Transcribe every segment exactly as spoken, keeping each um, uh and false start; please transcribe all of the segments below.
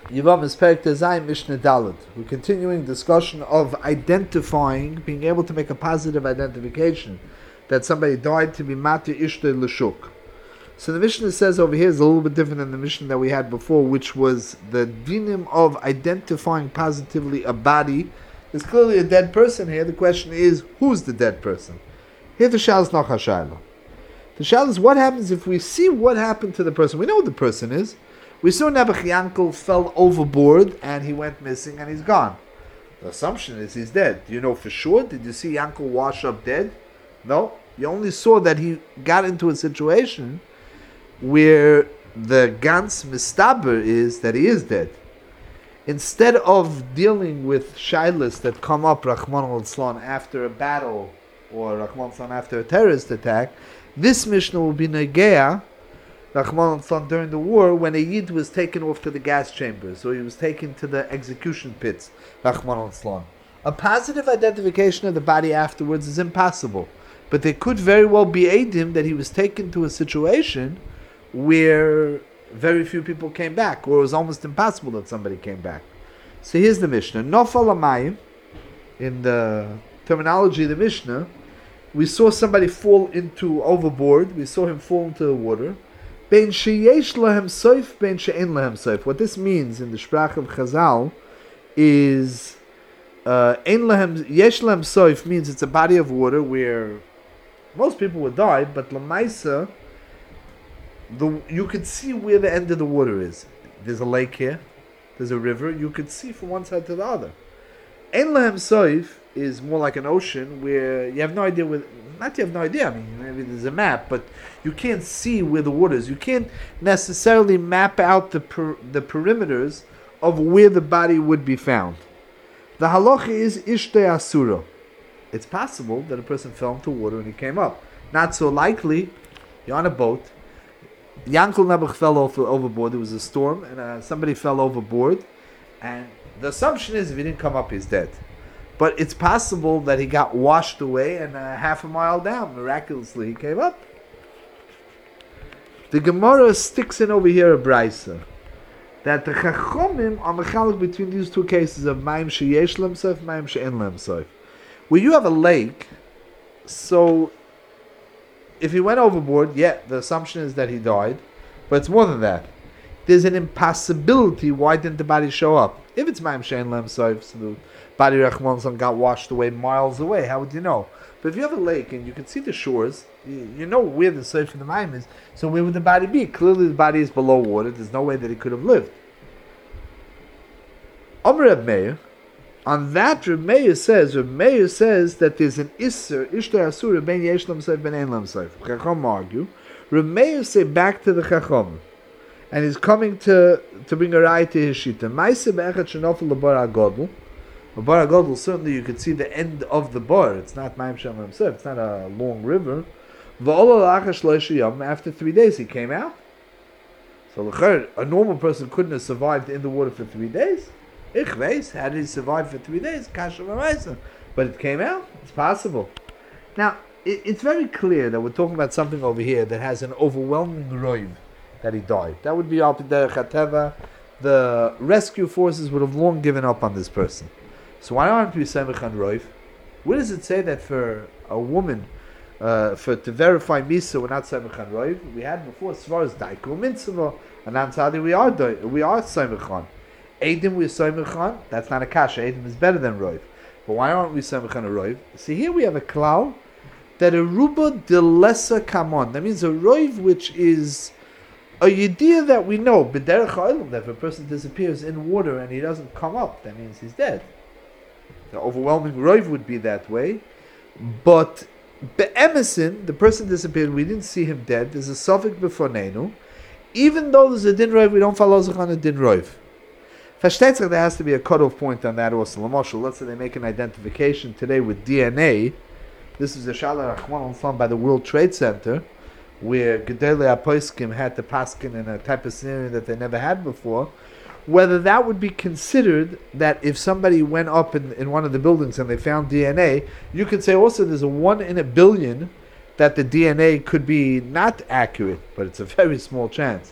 Yivam is Perek Tezayim Mishnah Dalet. We're continuing discussion of identifying, being able to make a positive identification that somebody died to be Mati Ishtay L'Shuk. So the Mishnah says over here is a little bit different than the Mishnah that we had before, which was the dinim of identifying positively a body. There's clearly a dead person here. The question is, who's the dead person? Here the shal is noch hashayla. The shal is, what happens if we see what happened to the person? We know who the person is. We saw Nebuch Yankel fell overboard and he went missing and he's gone. The assumption is he's dead. Do you know for sure? Did you see Yankel wash up dead? No. You only saw that he got into a situation where the Gans Mistaber is that he is dead. Instead of dealing with shailas that come up, Rahman al-Islam, after a battle or Rahman al-Islam after a terrorist attack, this Mishnah will be Negea, Rahman al-Islam, during the war when a Yid was taken off to the gas chambers, or he was taken to the execution pits, Rahman al-Islam. A positive identification of the body afterwards is impossible, but there could very well be Eidim that he was taken to a situation where very few people came back, or it was almost impossible that somebody came back. So here's the Mishnah. Nofal Amayim, in the terminology of the Mishnah, we saw somebody fall into overboard, we saw him fall into the water. Ben sheyesh lahem soif, ben she'en lahem soif. What this means in the Sprach of Chazal is uh, ein lahem, yesh lahem soif means it's a body of water where most people would die, but lamaisa, the you could see where the end of the water is. There's a lake here, there's a river, you could see from one side to the other. Ein lahem soif is more like an ocean where you have no idea where, not you have no idea, I mean, maybe there's a map, but you can't see where the water is. You can't necessarily map out the per, the perimeters of where the body would be found. The halacha is ishtei asura. It's possible that a person fell into water and he came up. Not so likely. You're on a boat. Yankel Nebuch fell over, overboard. There was a storm and uh, somebody fell overboard. And the assumption is if he didn't come up, he's dead. But it's possible that he got washed away and uh, half a mile down, miraculously, he came up. The Gemara sticks in over here a brisa that the Chachomim are mechalik between these two cases of Maim sheyesh lem soif, Maim she'en lem soif. Where you have a lake, so if he went overboard, yeah, the assumption is that he died, but it's more than that. There's an impossibility. Why didn't the body show up? If it's Maim she'en lem soif, so the body Rahman got washed away miles away, how would you know? But if you have a lake and you can see the shores, you, you know where the soif and the Maim is, so where would the body be? Clearly the body is below water, there's no way that he could have lived. Amr Reb Meir, on that Reb Meir says, Reb Meir says that there's an Isser, Ishtay Asura, Ben Yesh Lam Soif, Ben Ein Lam Soif. Chacham argue. Reb Meir say back to the Chacham, and he's coming to, to bring a raya to his shita. Maise be'echat shenofel lebar HaGodl. A bar HaGodl, certainly you could see the end of the bar. It's not Maim Shem himself. It's not a long river. After three days, he came out. So a normal person couldn't have survived in the water for three days. Ich weiß, how did he survive for three days? But it came out. It's possible. Now, it, it's very clear that we're talking about something over here that has an overwhelming roiv that he died. That would be Al Pidei Chateva. The rescue forces would have long given up on this person. So why aren't we Samech on Roiv? Where does it say that for a woman, uh, for to verify Misa, we're not Samech on Roiv? We had before, as far as Daiku Mitzvah, and Ansadi, we are we are Samech on. Eidim, we're Samech on. That's not a kasha. Eidim is better than Roiv. But why aren't we Samech on a Roiv? See, here we have a klal that a Ruba de Lesa Kamon. That means a Roiv which is a yediyah that we know, B'derech ha'olam, that if a person disappears in water and he doesn't come up, that means he's dead. The overwhelming roiv would be that way, but be'emesin, the person disappeared, we didn't see him dead, there's a sofik b'fonenu, even though there's a din roiv, we don't follow on a din roiv. Versteht there has to be a cutoff point on that also. L'moshel, let's say they make an identification today with D N A. This is a Shala Rahman al-Islam by the World Trade Center, where Gedolei HaPoskim had to paskin in a type of scenario that they never had before. Whether that would be considered that if somebody went up in, in one of the buildings and they found D N A, you could say also there's a one in a billion that the D N A could be not accurate, but it's a very small chance.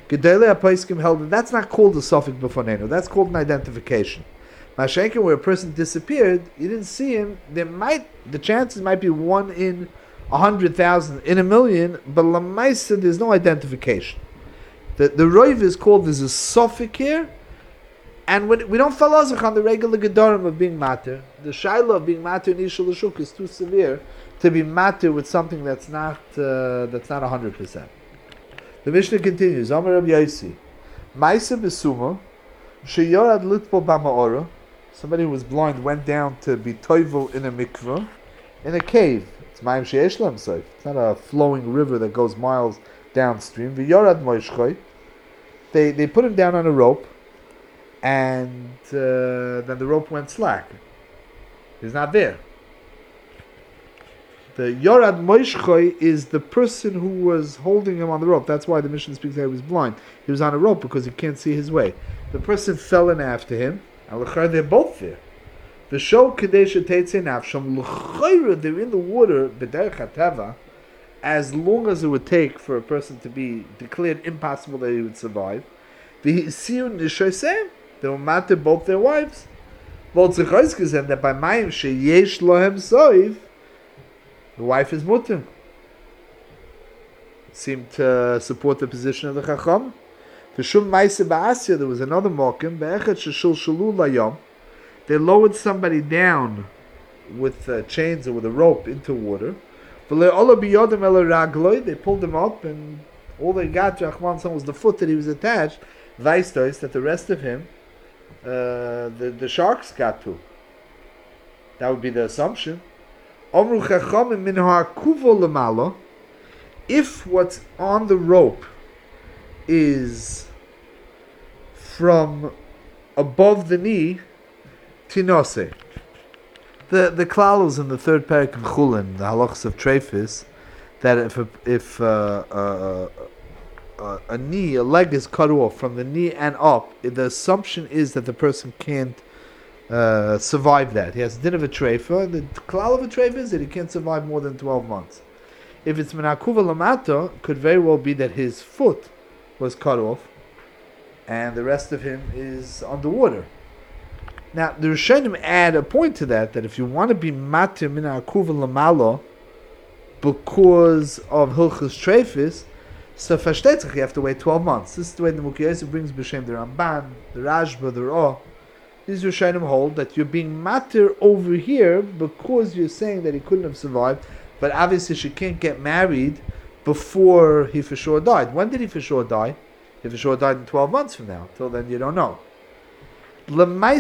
Gedolei HaPoskim held that that's not called a Sofik B'fonenu. That's called an identification. Mashenkin, where a person disappeared, you didn't see him. There might the chances might be one in a hundred thousand, in a million, but Lamaisa there's no identification. The the Roiv is called there's a Sofik here, and when, we don't follow on the regular Gedorim of being matter. The Shaila of being matter in Ishul Shuk is too severe to be matter with something that's not uh, that's not a hundred percent. The Mishnah continues. Amar Rabbi Yosi, Maisa Besuma, Sheyorad Litpo Bamaora. Somebody who was blind went down to be toivel in a mikveh, in a cave. It's Mayim Sheyesh Lam Soif. It's not a flowing river that goes miles downstream. V'yorad Moishchoi. They they put him down on a rope, and uh, then the rope went slack. He's not there. The Yorad Moishchoi is the person who was holding him on the rope. That's why the Mishnah speaks that he was blind. He was on a rope because he can't see his way. The person fell in after him. They're both there. The show Kadesha Teitze Nafsham L'chayra, they're in the water, B'derech HaTeva, as long as it would take for a person to be declared impossible that he would survive. V'hisiu Nishosem, they will matter both their wives. V'otzechoizkezen, that by Mayim Sheyesh Lohem Soiv, the wife is mutter. Seemed to support the position of the Chacham. V'shum Maise Ba'asya, there was another mokim, Be'echet Sheshul Shalu Layom. They lowered somebody down with uh, chains or with a rope into water. V'le'ola biyodim ele ragloi, they pulled him up, and all they got to Achman Son was the foot that he was attached. Vaistos, that the rest of him, uh, the, the sharks got to. That would be the assumption. Omru Chachamim min ha'kuvo lemalo, if what's on the rope is from above the knee, tinose. The the klalos in the third parak of Chulin, the halachas of Trefis, that if a, if uh, uh, uh, a knee, a leg is cut off from the knee and up, the assumption is that the person can't uh, survive that. He has a din of a treifa, and the klal of a treifa is that he can't survive more than twelve months. If it's menakuva lamata, could very well be that his foot was cut off, and the rest of him is underwater. Now, the Rishonim add a point to that, that if you want to be matir min ha'kuva lamalo because of hilchus treifis, so fashtetzach, you have to wait twelve months. This is the way the Mukiyesi brings b'shem the Ramban, the Rashba, the Ra. These Rishonim hold that you're being matir over here because you're saying that he couldn't have survived, but obviously she can't get married before he for sure died. When did he for sure die? He for sure died in twelve months from now. Till then, you don't know. You learn the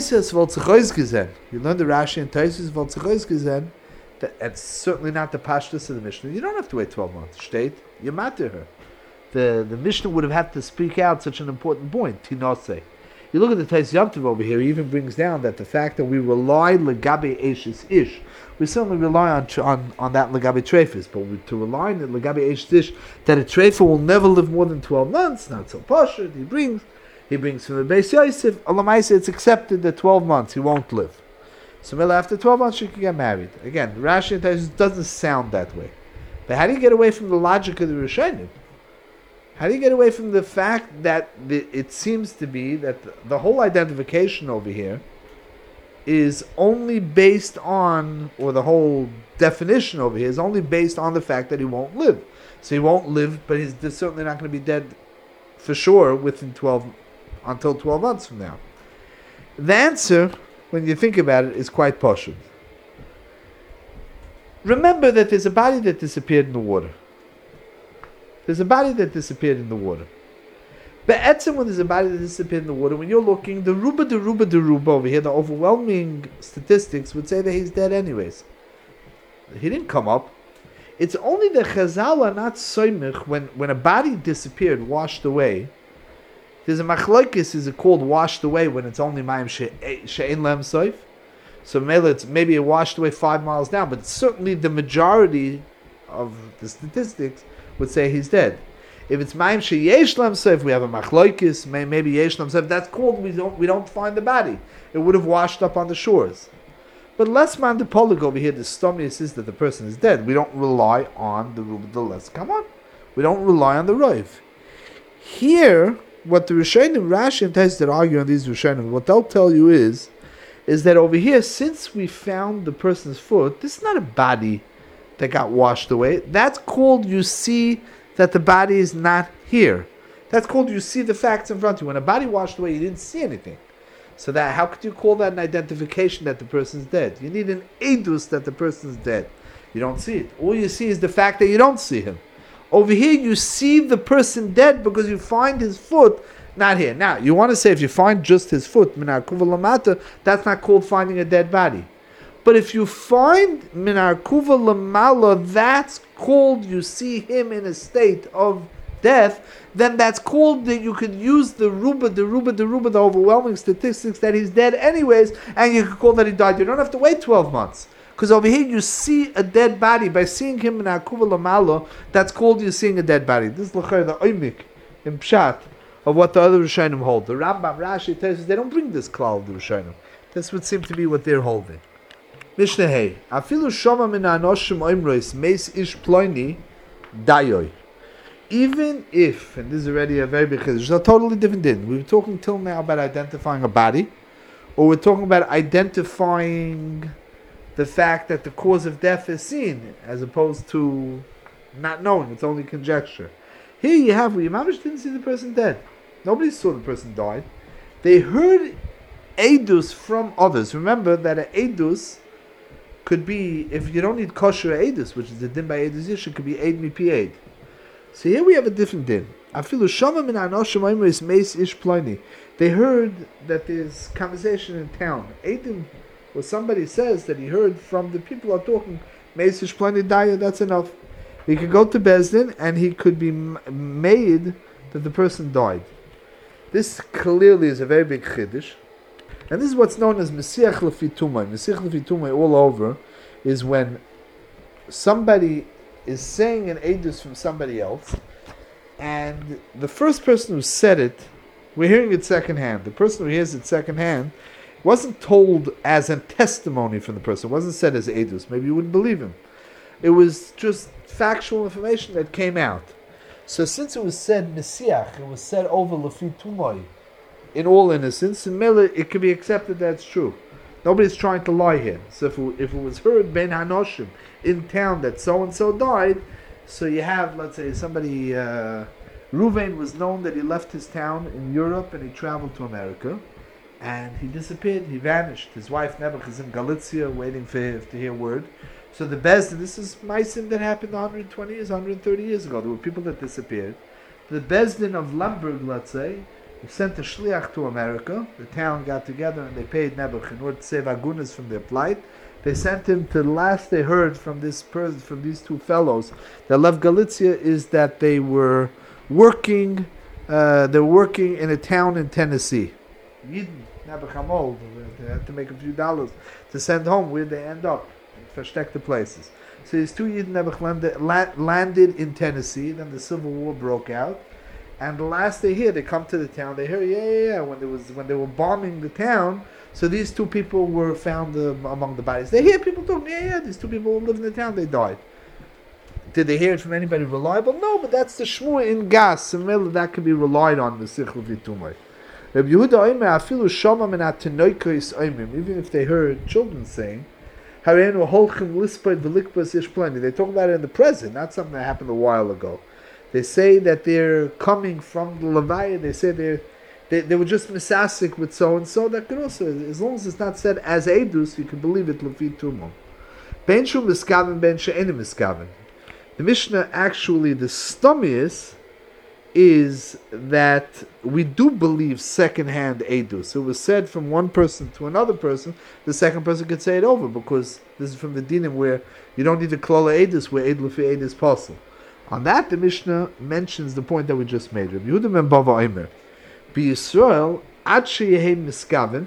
Rashi and Taisus Voltzechois that it's certainly not the pashtus of the Mishnah. You don't have to wait twelve months. State, you matter her. The the Mishnah would have had to speak out such an important point. Tinose. You look at the Tais Yomtiv over here, he even brings down that the fact that we rely legabe eshes ish, we certainly rely on on, on that legabe trefis, but we, to rely on the legabe eshes ish, that a trefa will never live more than twelve months, not so poshut, he brings, he brings from the Beis Yosef, Alamaisa, it's accepted that twelve months he won't live. So maybe after twelve months she can get married. Again, Rashi and Tais doesn't sound that way. But how do you get away from the logic of the Rishonim? How do you get away from the fact that the, it seems to be that the, the whole identification over here is only based on, or the whole definition over here is only based on the fact that he won't live. So he won't live, but he's certainly not going to be dead for sure within twelve, until twelve months from now. The answer, when you think about it, is quite poshut. Remember that there's a body that disappeared in the water. There's a body that disappeared in the water. But etzem, when there's a body that disappeared in the water, when you're looking, the ruba, the ruba, the ruba over here, the overwhelming statistics would say that he's dead anyways. He didn't come up. It's only the Chazal are not soymich when, when a body disappeared, washed away. There's a machlokes, is it called washed away when it's only mayim she'ein lem soif? So maybe it's maybe it washed away five miles down, but certainly the majority of the statistics would say he's dead. If it's mayim sheyesh lam soif, we have a machlokes, maybe yesh lam soif. That's called we don't we don't find the body. It would have washed up on the shores. But less man the polig over here, the stomius is that the person is dead. We don't rely on the ruba the less. Come on, we don't rely on the roiv. Here, what the Rishonim, Rashi and Tais that argue on these Rishonim, what they'll tell you is, is that over here, since we found the person's foot, this is not a body that got washed away. That's called you see that the body is not here. That's called you see the facts in front of you. When a body washed away, you didn't see anything. So that how could you call that an identification that the person's dead? You need an edus that the person's dead. You don't see it. All you see is the fact that you don't see him. Over here, you see the person dead because you find his foot not here. Now, you want to say if you find just his foot, minar kuva lamata, that's not called finding a dead body. But if you find minar kuva lamala, that's called you see him in a state of death, then that's called that you could use the ruba, the ruba, the ruba, the overwhelming statistics that he's dead anyways, and you could call that he died. You don't have to wait twelve months. Because over here you see a dead body. By seeing him in Akuva Lamalo, that's called you seeing a dead body. This is the oimik in Pshat of what the other Rishonim hold. The Rambam, Rashi tells us they don't bring this klal of the Rishonim. This would seem to be what they're holding. Mishnah Hey. Afilu shoma min anoshim oimrois meis ish ploini dayoy. Even if, and this is already a very big chiddush, it's a totally different din. We were talking till now about identifying a body, or we're talking about identifying the fact that the cause of death is seen, as opposed to not knowing. It's only conjecture. Here you have where Yimamish didn't see the person dead. Nobody saw the person died. They heard edus from others. Remember that an edus could be, if you don't need kosher edus, which is the din by edus yish, it could be eid mipi eid. So here we have a different din. Afilu shama min anoshim oimris meis ish ploini. They heard that there's conversation in town. Eidim, well, somebody says that he heard from the people who are talking, meis ish ploini daya, that's enough. He could go to Bezdin and he could be m- made that the person died. This clearly is a very big chiddush. And this is what's known as Mesiach Lefi Tumai. Mesiach Lefi Tumai all over is when somebody is saying an edus from somebody else, and the first person who said it, we're hearing it secondhand. The person who hears it secondhand wasn't told as a testimony from the person. It wasn't said as edus. Maybe you wouldn't believe him. It was just factual information that came out. So since it was said Mesiach, it was said over Lefi Tumai, in all innocence, in Miller, it can be accepted that it's true. Nobody's trying to lie here. So if it, if it was heard Ben Hanoshim in town that so-and-so died, so you have, let's say, somebody, uh, Ruvain was known that he left his town in Europe and he traveled to America, and he disappeared, he vanished. His wife Nebuch is in Galicia waiting for him to hear word. So the Bezdin, this is Meisim that happened one hundred twenty years, one hundred thirty years ago. There were people that disappeared. The Bezdin of Lemberg, let's say, sent a shliach to America. The town got together and they paid Nebuch in order to save agunas from their plight. They sent him to the last they heard from this person, from these two fellows that left Galicia, is that they were working. Uh, they were working in a town in Tennessee. Yidden, Nebuch Hamol, they had to make a few dollars to send home. Where they end up, versteckte places. So these two Yidden Nebuch landed, landed in Tennessee. Then the Civil War broke out. And the last they hear, they come to the town. They hear, yeah, yeah, yeah. When there was, when they were bombing the town, so these two people were found uh, among the bodies. They hear people talking, yeah, yeah. These two people who live in the town, they died. Did they hear it from anybody reliable? No, but that's the shmua in gas. And that can be relied on. The sichel v'tumay. Rabbi Yehuda Omer afilu shama min atenoikos oimim. Even if they heard children saying, harenu holchem lispad v'likbas ish pleni. They talk about it in the present, not something that happened a while ago. They say that they're coming from the Levaya. They say they're, they they were just misasik with so and so. That could also, as long as it's not said as edus, you can believe it lefi tumo. Ben shu miskaven, ben she'enim miskaven. The Mishnah actually, the stomach is that we do believe second-hand edus. It was said from one person to another person. The second person could say it over because this is from the dinim where you don't need to klola edus where ed lefi edus possible. On that, the Mishnah mentions the point that we just made. Rabbi Yehuda ben Bava Omer, B'Yisrael, ad sheyehei miskaven,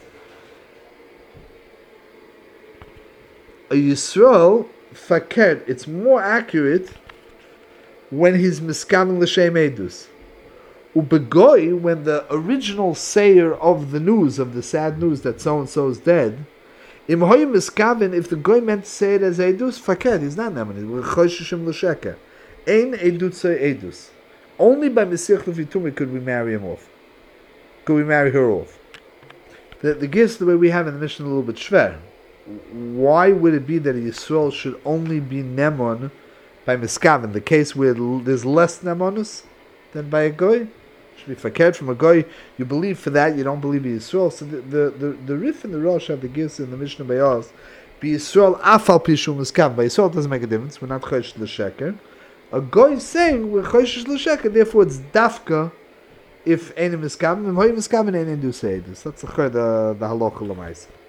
a Yisrael fakert, it's more accurate when he's miskaven l'shem edus. Ubegoy, when the original sayer of the news, of the sad news that so-and-so is dead, im hoy miskaven, if the goy meant to say it as edus, fakert, he's not neman, we're choshishim l'sheker. Ein edutze edus. only by Mesich Levitumi could we marry him off. Could we marry her off? The the gifts the way we have in the Mishnah a little bit shver. Why would it be that a Yisrael should only be Nemon by Miskaven? The case where there's less Nemonus than by a Goy? Should be faked from a Goy. You believe for that, you don't believe in Yisrael. So the the, the, the Rif and the Rosh have the gifts in the Mishnah by us. By Yisrael afal pishu Miskaven. By Yisrael it doesn't make a difference. We're not Chosh L'Sheker. A Goy is saying we're Chosh L'Sheker, therefore it's Dafka if any Miskaven, and Hoy Miskaven ain't do say this. That's the the the halacha l'maisa.